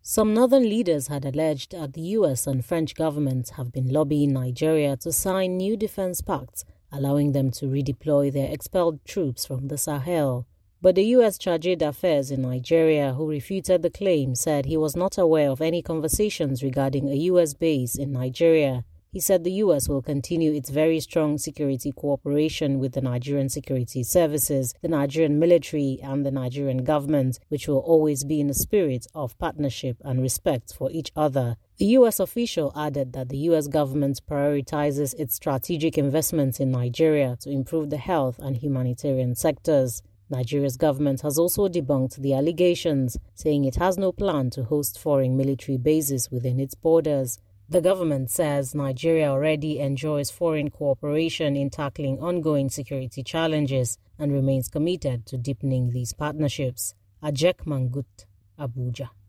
Some northern leaders had alleged that the US and French governments have been lobbying Nigeria to sign new defense pacts, allowing them to redeploy their expelled troops from the Sahel. But the US Chargé d'Affaires in Nigeria, who refuted the claim, said he was not aware of any conversations regarding a US base in Nigeria. He said the US will continue its very strong security cooperation with the Nigerian security services, the Nigerian military, and the Nigerian government, which will always be in a spirit of partnership and respect for each other. The US official added that the US government prioritizes its strategic investments in Nigeria to improve the health and humanitarian sectors. Nigeria's government has also debunked the allegations, saying it has no plan to host foreign military bases within its borders. The government says Nigeria already enjoys foreign cooperation in tackling ongoing security challenges and remains committed to deepening these partnerships. Ajek Mangut, Abuja.